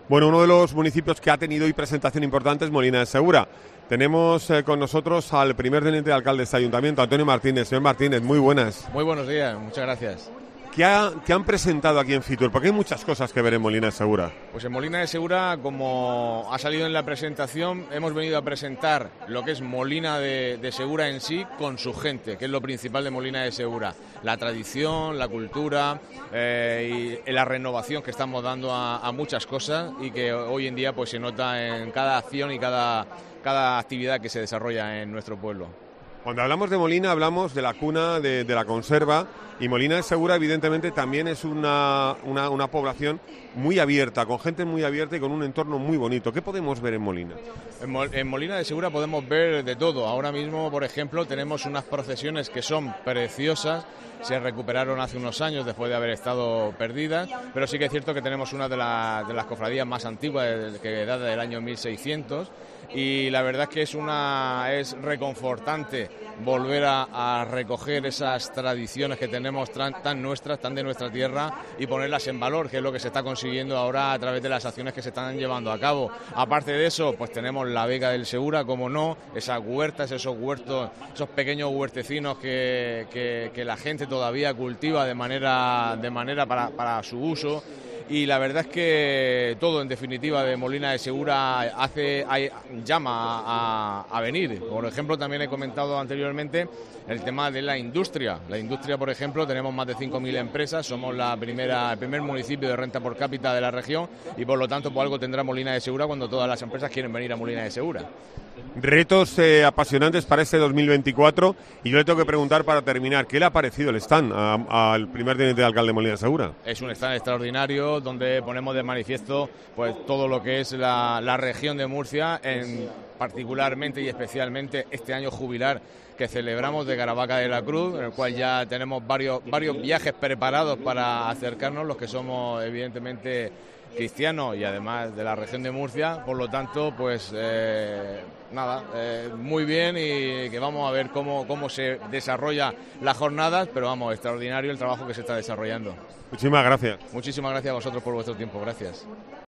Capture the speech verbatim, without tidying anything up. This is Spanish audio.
Bueno, uno de los municipios que ha tenido hoy presentación importante es Molina de Segura. Tenemos eh, con nosotros al primer teniente de alcalde de este ayuntamiento, Antonio Martínez. Señor Martínez, muy buenas. Muy buenos días, muchas gracias. ¿Qué, ha, ¿Qué han presentado aquí en Fitur? Porque hay muchas cosas que ver en Molina de Segura. Pues en Molina de Segura, como ha salido en la presentación, hemos venido a presentar lo que es Molina de, de Segura en sí con su gente, que es lo principal de Molina de Segura. La tradición, la cultura eh, y la renovación que estamos dando a, a muchas cosas y que hoy en día pues se nota en cada acción y cada, cada actividad que se desarrolla en nuestro pueblo. Cuando hablamos de Molina hablamos de la cuna de, de la conserva, y Molina de Segura evidentemente también es una, una, una población muy abierta, con gente muy abierta y con un entorno muy bonito. ¿Qué podemos ver en Molina? En, Mol en Molina de Segura podemos ver de todo. Ahora mismo, por ejemplo, tenemos unas procesiones que son preciosas, se recuperaron hace unos años después de haber estado perdidas, pero sí que es cierto que tenemos una de, la, de las cofradías más antiguas, que data del año mil seiscientos, y la verdad es que es una es reconfortante volver a, a recoger esas tradiciones que tenemos tan, tan nuestras, tan de nuestra tierra, y ponerlas en valor, que es lo que se está consiguiendo ahora a través de las acciones que se están llevando a cabo. Aparte de eso, pues tenemos la Vega del Segura, como no, esas huertas, esos huertos, esos pequeños huertecinos que, que, que la gente todavía cultiva de manera, de manera para, para su uso. Y la verdad es que todo, en definitiva, de Molina de Segura hace, hay, llama a, a venir. Por ejemplo, también he comentado anteriormente el tema de la industria. La industria, por ejemplo, tenemos más de cinco mil empresas, somos la primera, el primer municipio de renta por cápita de la región y, por lo tanto, pues algo tendrá Molina de Segura cuando todas las empresas quieren venir a Molina de Segura. Retos eh, apasionantes para este dos mil veinticuatro, y yo le tengo que preguntar para terminar, ¿qué le ha parecido el stand al primer teniente de alcalde de Molina de Segura? Es un stand extraordinario donde ponemos de manifiesto pues todo lo que es la, la región de Murcia, en particularmente y especialmente este año jubilar que celebramos de Caravaca de la Cruz, en el cual ya tenemos varios, varios viajes preparados para acercarnos, los que somos evidentemente cristianos y además de la región de Murcia. Por lo tanto, pues eh, nada, eh, muy bien, y que vamos a ver cómo, cómo se desarrolla las jornadas, pero vamos, extraordinario el trabajo que se está desarrollando. Muchísimas gracias. Muchísimas gracias a vosotros por vuestro tiempo, gracias.